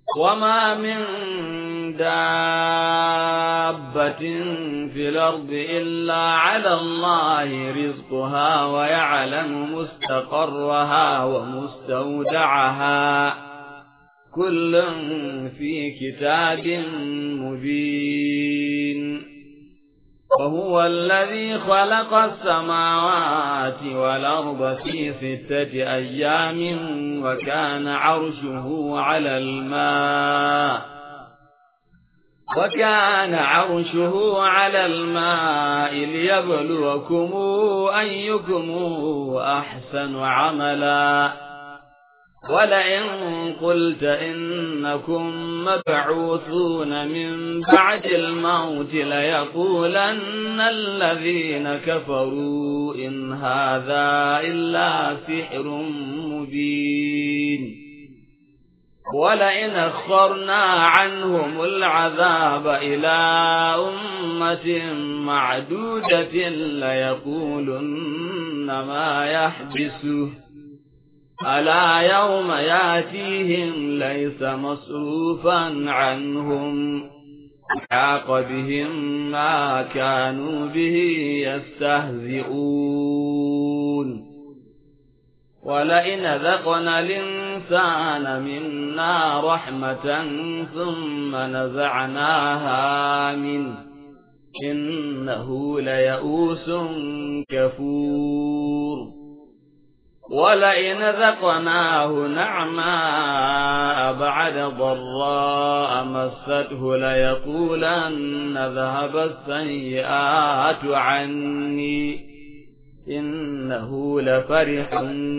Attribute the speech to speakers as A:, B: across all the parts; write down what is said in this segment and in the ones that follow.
A: وما من دابة في الأرض إلا على الله رزقها ويعلم مستقرها ومستودعها كل في كتاب مبين. وهو الذي خلق السماوات والأرض في 6 أيام وكان عرشه على الماء ليبلوكم أيكم أحسن عملا. ولئن قلت إنكم مبعوثون من بعد الموت ليقولن الذين كفروا إن هذا إلا سحر مبين. ولئن أخرنا عنهم العذاب إلى أمة معدودة ليقولن ما يحبسه ألا يوم يأتيهم ليس مصروفا عنهم حاق بهم ما كانوا به يستهزئون. ولئن ذقنا الإنسان منا رحمة ثم نزعناها منه إنه ليئوس كفور. ولئن ذقناه نعماء بعد ضراء مسته ليقولن ذهب السيئات عني إنه لفرح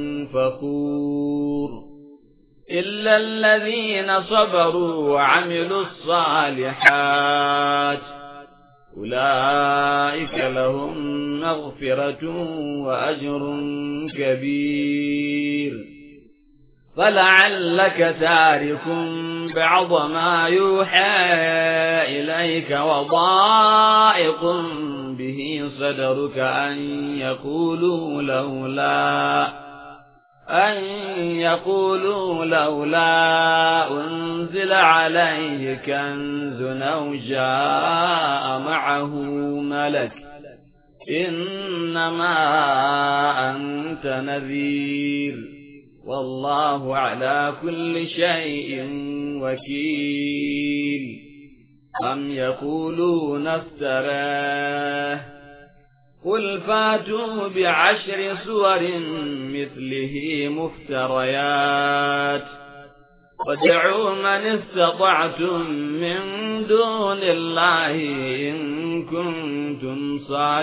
A: فخور. إلا الذين صبروا وعملوا الصالحات أولئك لهم مغفرة وأجر كبير. فلعلك تارك بعض ما يوحى إليك وضائق به صدرك أن يقولوا لولا أنزل عليه كنز أو جاء معه ملك إنما أنت نذير والله على كل شيء وكيل. أم يقولون افتراه قل فاتوا ب10 سور مثله مفتريات وادعوا من استطعتم من دون الله إن كنتم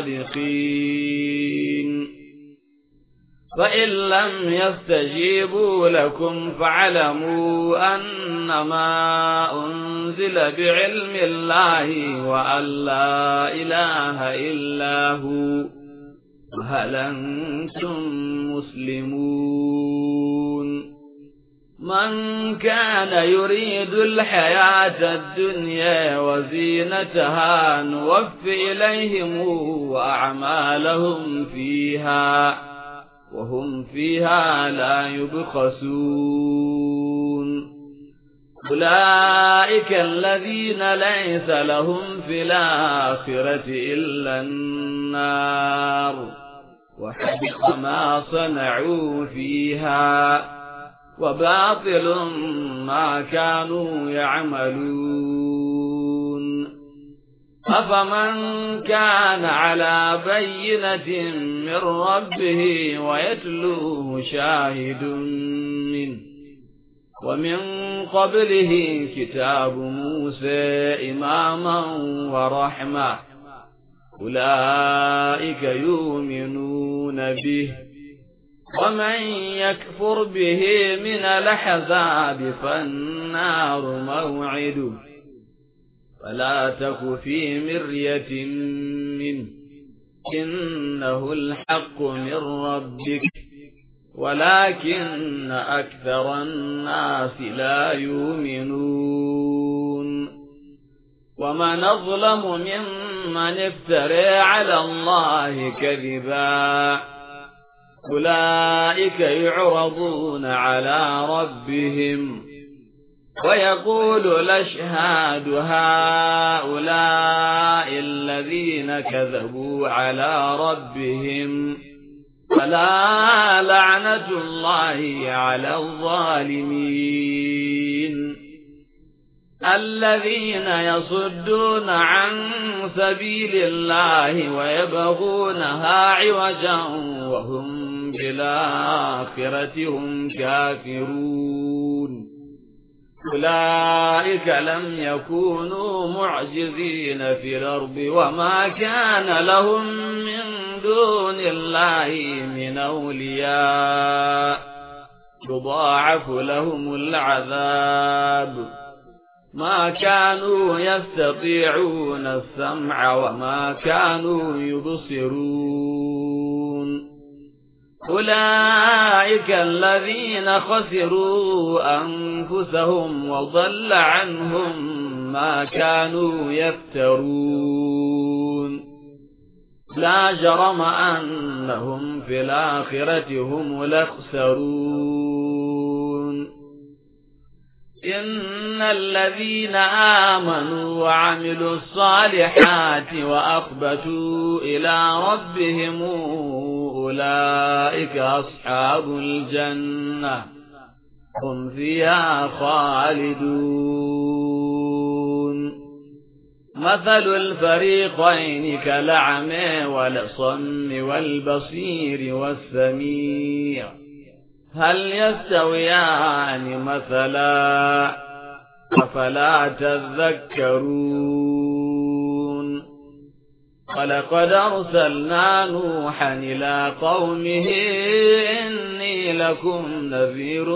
A: صادقين. فإن لم يستجيبوا لكم فاعلموا أنما أنزل بعلم الله وأن لا إله إلا هو وهل أنتم مسلمون. من كان يريد الحياة الدنيا وزينتها نوف إليهم وأعمالهم فيها وهم فيها لا يبخسون. أولئك الذين ليس لهم في الآخرة إلا النار وحبط ما صنعوا فيها وباطل ما كانوا يعملون. أفمن كان على بينة من ربه ويتلوه شاهد منه ومن قبله كتاب موسى إماما ورحمة أولئك يؤمنون به. ومن يكفر به من الأحزاب فالنار موعده فلا تك في مرية منه إنه الحق من ربك ولكن أكثر الناس لا يؤمنون. ومن أظلم ممن افترى على الله كذبا أولئك يعرضون على ربهم ويقول الأشهاد هؤلاء الذين كذبوا على ربهم فلا لعنة الله على الظالمين الذين يصدون عن سبيل الله ويبغونها عوجا وهم بالآخرة هم كافرون أولئك لم يكونوا معجزين في الأرض وما كان لهم من دون الله من أولياء يضاعف لهم العذاب ما كانوا يستطيعون السمع وما كانوا يبصرون أولئك الذين خسروا أنفسهم وضل عنهم ما كانوا يفترون لا جرم أنهم في الآخرة هم الأخسرون إن الذين آمنوا وعملوا الصالحات وأخبتوا إلى ربهم أولئك أصحاب الجنة هم فيها خالدون مثل الفريقين كالأعمى والأصم والبصير والسميع هل يستويان مثلا أفلا تذكرون ولقد أرسلنا نوحا إلى قومه إني لكم نذير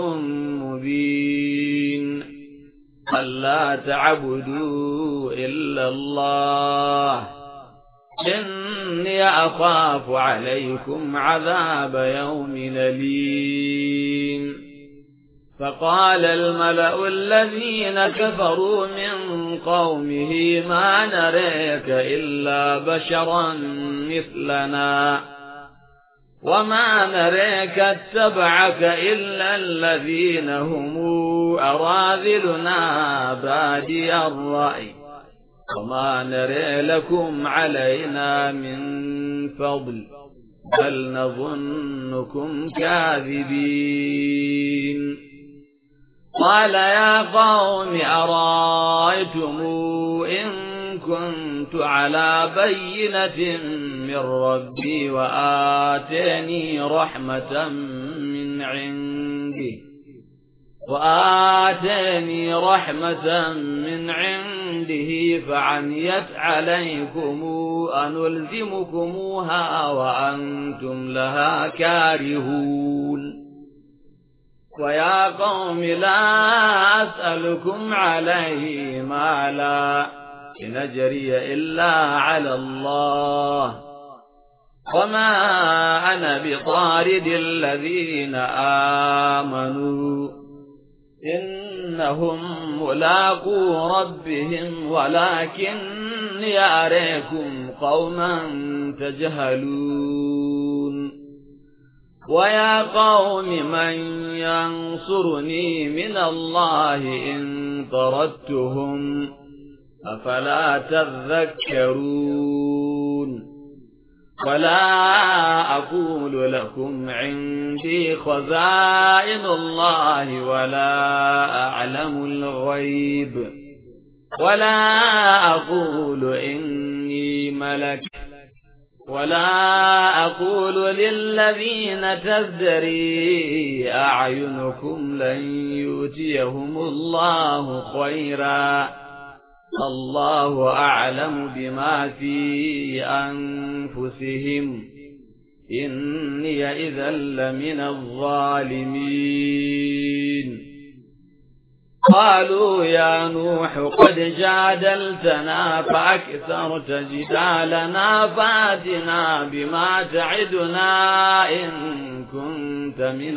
A: مبين ألا تعبدوا إلا الله إني أخاف عليكم عذاب يوم أليم فقال الملأ الذين كفروا من قومه ما نريك إلا بشرا مثلنا وما نريك اتبعك إلا الذين هم أراذلنا بادي الرأي وما نرى لكم علينا من فضل بل نظنكم كاذبين قال يا قوم أرأيتم إن كنت على بينة من ربي وآتاني رحمة من عنده فعميت عليكم أنلزمكموها وأنتم لها كارهون ويا قوم لا أسألكم عليه مالا إن أجري إلا على الله وما أنا بطارد الذين آمنوا إنهم ملاقو ربهم ولكني أريكم قوما تجهلون ويا قوم من ينصرني من الله إن طردتهم أفلا تذكرون ولا أقول لكم عندي خزائن الله ولا أعلم الغيب ولا أقول إني ملك ولا أقول للذين تزدري أعينكم لن يؤتيهم الله خيرا الله أعلم بما في أنفسهم إني إذا لمن الظالمين قالوا يا نوح قد جادلتنا فأكثرت جدالنا فاتنا بما تعدنا إن كنت من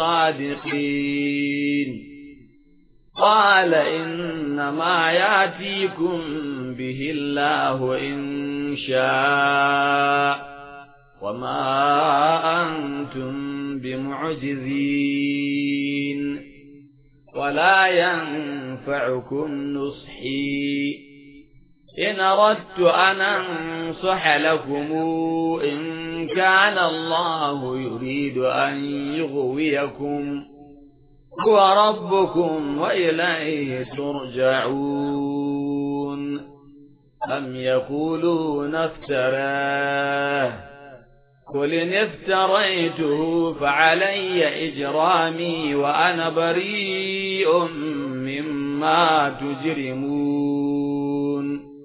A: الصادقين قال إنما يأتيكم به الله إن شاء وما أنتم بمعجزين ولا ينفعكم نصحي إن أردت أن أنصح لكم إن كان الله يريد أن يغويكم هو ربكم وإليه ترجعون أم يقولون افتراه قل إن افتريته فعلي إجرامي وأنا بريء مما تجرمون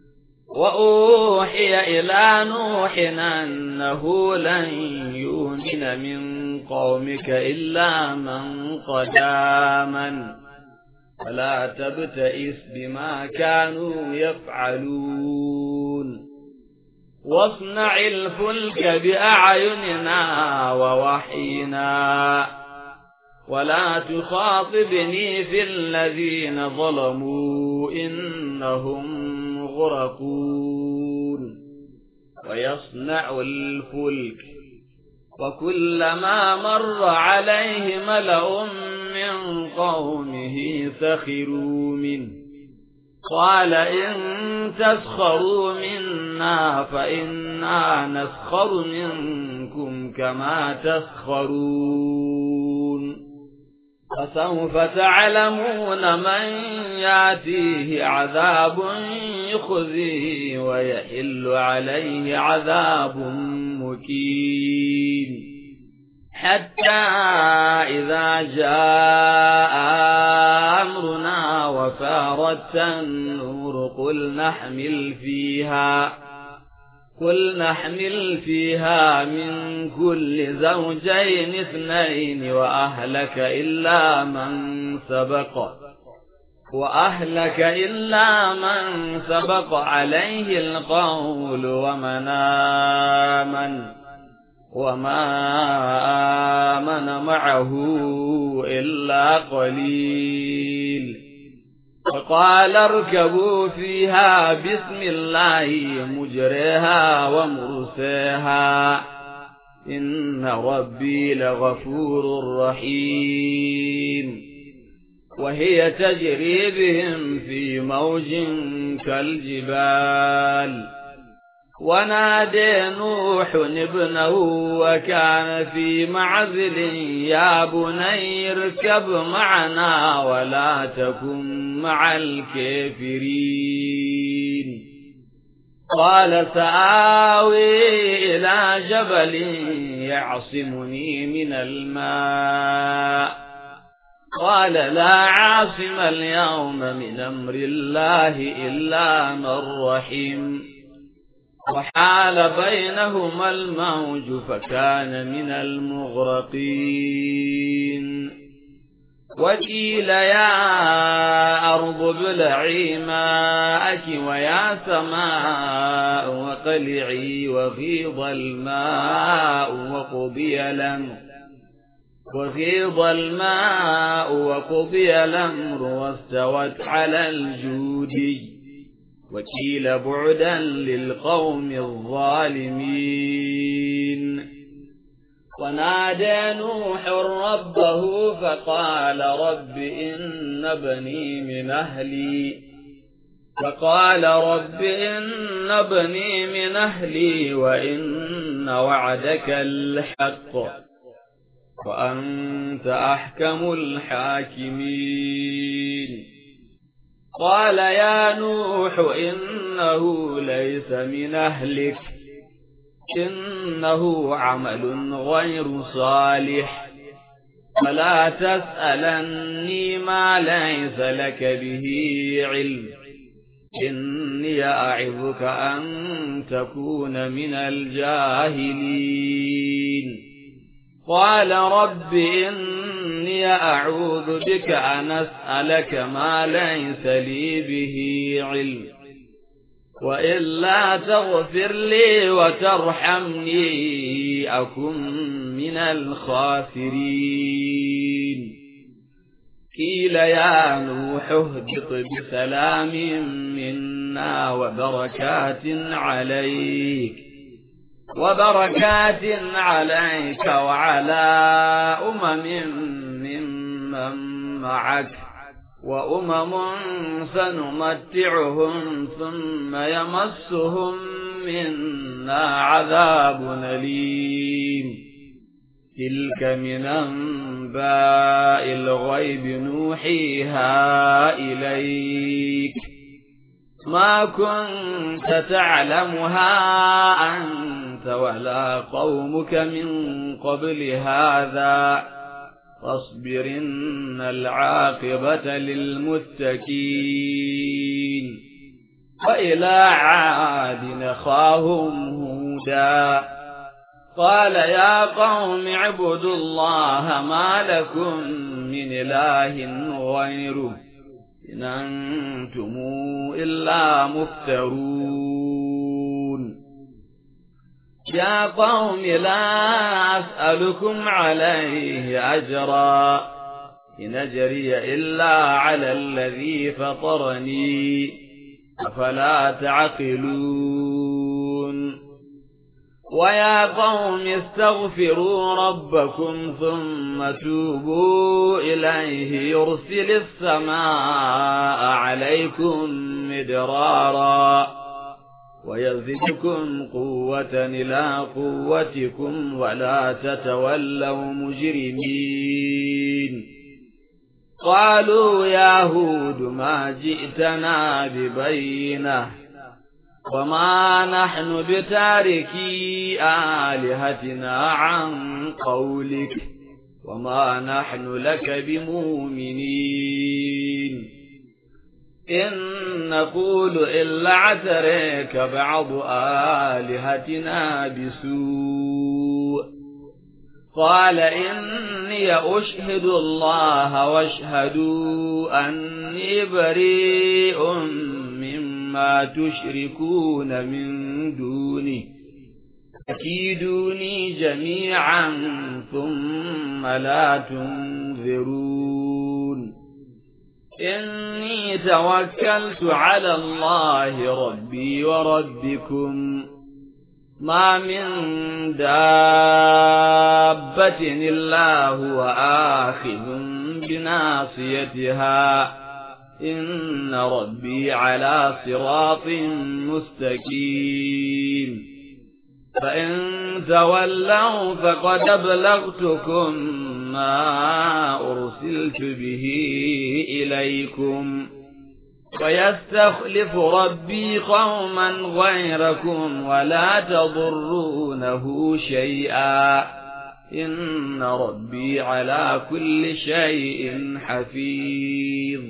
A: وأوحي إلى نوح أنه لن يؤمن من قومك إلا من قد آمن فلا تبتئس بما كانوا يفعلون واصنع الفلك بأعيننا ووحينا ولا تخاطبني في الذين ظلموا إنهم مغرقون ويصنع الفلك وكلما مر عليه ملأ من قومه سخروا منه قال إن تسخروا منا فإنا نسخر منكم كما تسخرون فسوف تعلمون من يأتيه عذاب يخزيه ويحل عليه عذاب مقيم حتى إذا جاء أمرنا وفارت النور قل نحمل فيها من كل زوجين اثنين وأهلك إلا من سبق عليه القول وما آمن معه إلا قليل وقال اركبوا فيها بسم الله مجريها ومرساها إن ربي لغفور رحيم وهي تجري بهم في موج كالجبال ونادى نوح ابنه وكان في معزل يا بني اركب معنا ولا تكن مع الكافرين قال سآوي إلى جبل يعصمني من الماء قال لا عاصم اليوم من أمر الله إلا من رحم وحال بينهما الموج فكان من المغرقين وقيل يا أرض ابلعي ماءك ويا سماء واقلعي وغيض الماء وقضي الأمر واستوت على الجودي وقيل بعدا للقوم الظالمين ونادى نوح ربه فقال رب إن ابني من أهلي وإن وعدك الحق وأنت أحكم الحاكمين قال يا نوح إنه ليس من أهلك إنه عمل غير صالح فلا تسألني ما ليس لك به علم إني أعظك أن تكون من الجاهلين قال رب إني أعوذ بك أن أسألك ما ليس لي به علم وإلا تغفر لي وترحمني أكن من الخاسرين قيل يا نوح اهبط بسلام منا وبركات عليك وعلى أمم ممن معك وأمم سنمتعهم ثم يمسهم منا عذاب أليم تلك من أنباء الغيب نوحيها إليك ما كنت تعلمها أنت ولا قومك من قبل هذا فاصبر إن العاقبة للمتقين وإلى عاد أخاهم هودا قال يا قوم اعبدوا الله ما لكم من إله غيره إن أنتم إلا مفترون يا قوم لا أسألكم عليه أجرا إن أجري إلا على الذي فطرني أفلا تعقلون ويا قوم استغفروا ربكم ثم توبوا إليه يرسل السماء عليكم مدرارا ويزدكم قوة إلى قوتكم ولا تتولوا مجرمين قالوا يا هود ما جئتنا ببينة وما نحن بتاركي آلهتنا عن قولك وما نحن لك بمؤمنين إن نقول إلا اعتريك بعض آلهتنا بسوء قال إني أشهد الله واشهدوا أني بريء مما تشركون من دونه أكيدوني جميعا ثم لا تنذرون إني توكلت على الله ربي وربكم ما من دابة إلا هو آخذ بناصيتها إن ربي على صراط مستقيم فإن تولوا فقد أبلغتكم ما أرسلت به إليكم ويستخلف ربي قوما غيركم ولا تضرونه شيئا إن ربي على كل شيء حفيظ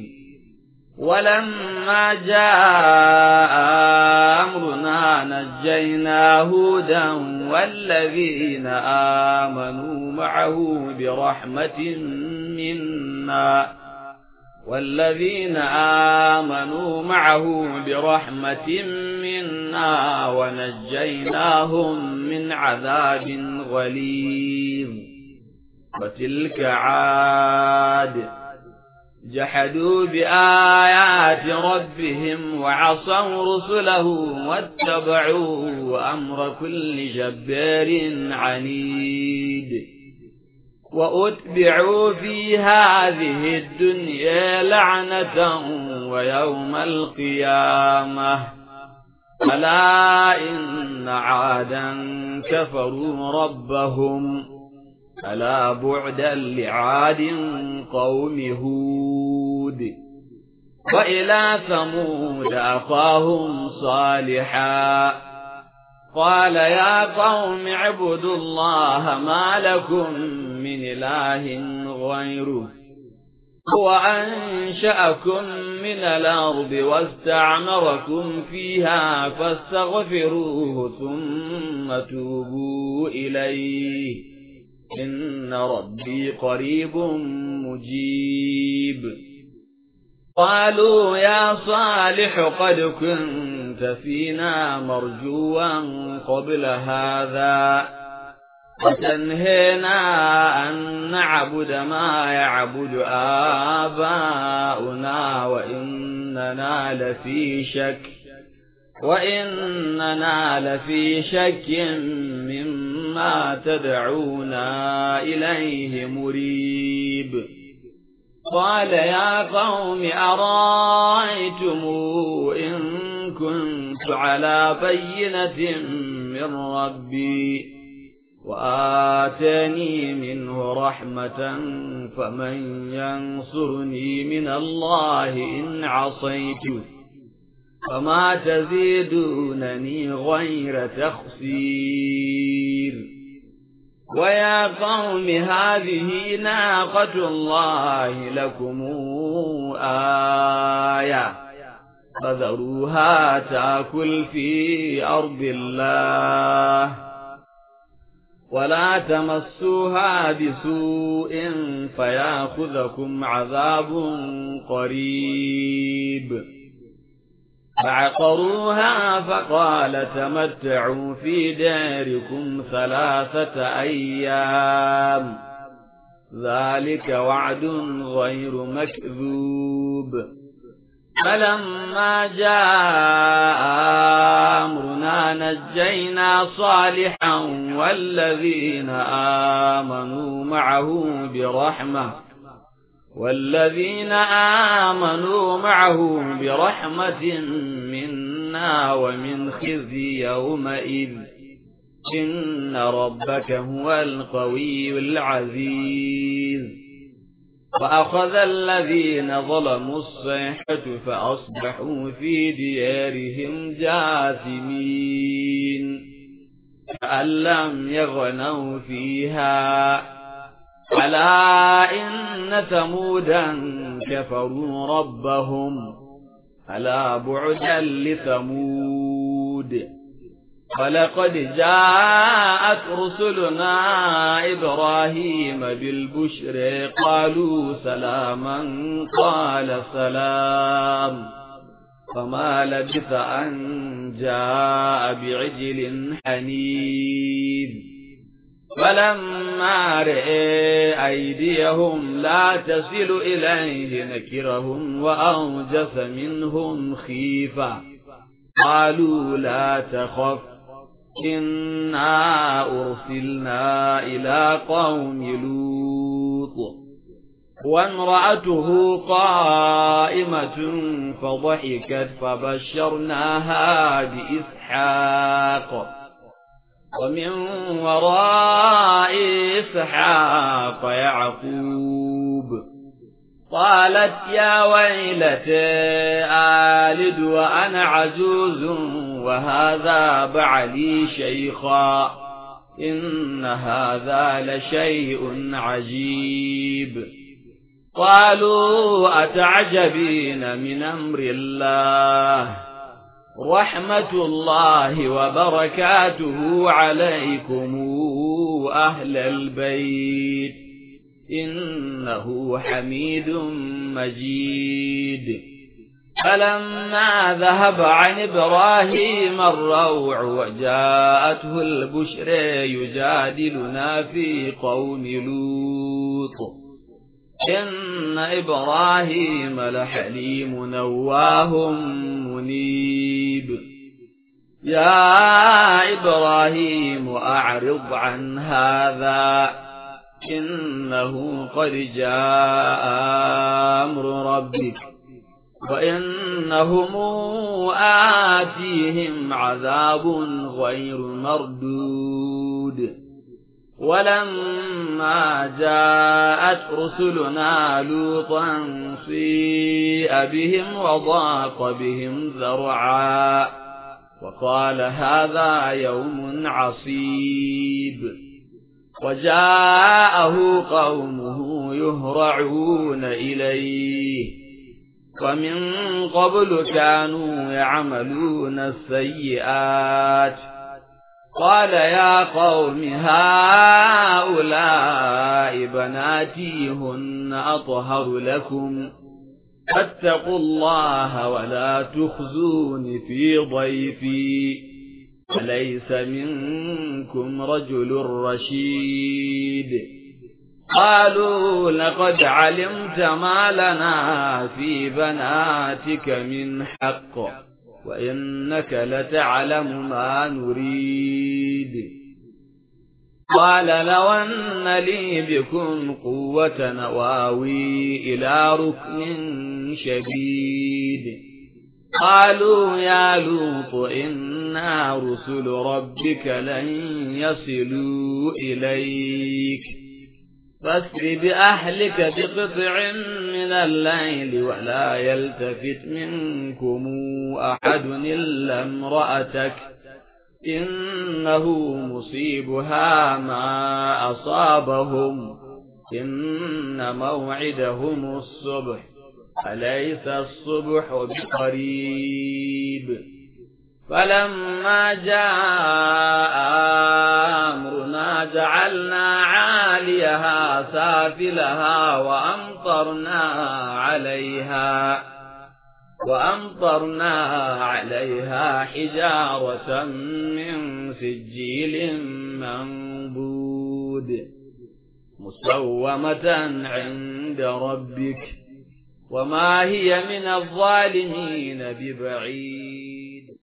A: ولما جاء أمرنا نجينا هودا والذين آمنوا معه برحمة منا ونجيناهم من عذاب غليظ وتلك عاد جحدوا بآيات ربهم وعصوا رسله واتبعوا أمر كل جبار عنيد وأتبعوا في هذه الدنيا لعنة ويوم القيامة ألا إن عادا كفروا ربهم ألا بعدا لعاد قوم هود وإلى ثمود أخاهم صالحا قال يا قوم اعبدوا الله ما لكم من إله غيره هو أنشأكم من الأرض واستعمركم فيها فاستغفروه ثم توبوا إليه إن ربي قريب مجيب قالوا يا صالح قد كنت فينا مرجوا قبل هذا وتنهينا أن نعبد ما يعبد آباؤنا وإننا لفي شك مما تدعونا إليه مريب قال يا قوم أرأيتم إن كنت على بينة من ربي وآتاني منه رحمة فمن ينصرني من الله إن عصيت فما تزيدونني غير تخسير ويا قوم هذه ناقة الله لكم آية فذروها تأكل في أرض الله ولا تمسوها بسوء فيأخذكم عذاب قريب فعقروها فقال تمتعوا في داركم 3 أيام ذلك وعد غير مكذوب فلما جاء أمرنا نجينا صالحا والذين آمنوا معه برحمة منا ومن خزي يومئذ إن ربك هو القوي العزيز وأخذ الذين ظلموا الصيحة فأصبحوا في ديارهم جاثمين كأن لم يغنوا فيها ألا إن ثمودا كفروا ربهم ألا بعدا لثمود ولقد جاءت رسلنا إبراهيم بالبشر قالوا سلاما قال سلام فما لبث أن جاء بعجل حنيذ فلما رأى أيديهم لا تصل إليه نكرهم وأوجس منهم خيفة قالوا لا تخف إنا أرسلنا إلى قوم لوط وامرأته قائمة فضحكت فبشرناها بإسحاق ومن وراء إسحاق يعقوب قالت يا ويلتى آلد وأنا عجوز وهذا بعلي شيخا إن هذا لشيء عجيب قالوا أتعجبين من أمر الله رحمة الله وبركاته عليكم أهل البيت إنه حميد مجيد فلما ذهب عن إبراهيم الروع وجاءته البشر يجادلنا في قوم لوط إن إبراهيم لحليم نواه منيب يا إبراهيم أعرض عن هذا إنه قد جاء أمر ربك وإنهم آتيهم عذاب غير مردود ولما جاءت رسلنا لوطا سيء بهم وضاق بهم ذرعا وقال هذا يوم عصيب وجاءه قومه يهرعون إليه ومن قبل كانوا يعملون السيئات قال يا قوم هؤلاء بناتي هن أطهر لكم فاتقوا الله ولا تخزون في ضيفي أليس منكم رجل رشيد قالوا لقد علمت ما لنا في بناتك من حق وإنك لتعلم ما نريد قال لو أن لي بكم قوة نواوي إلى ركن شديد قالوا يا لوط إنا رسل ربك لن يصلوا إليك فاسر بأهلك بقطع من الليل ولا يلتفت منكم أحد إلا امرأتك إنه مصيبها ما أصابهم إن موعدهم الصبح أليس الصبح بقريب فلما جاء أمرنا جعلنا عاليها سافلها وأمطرنا عليها حجارة من سجيل منضود مسومة عند ربك وما هي من الظالمين ببعيد.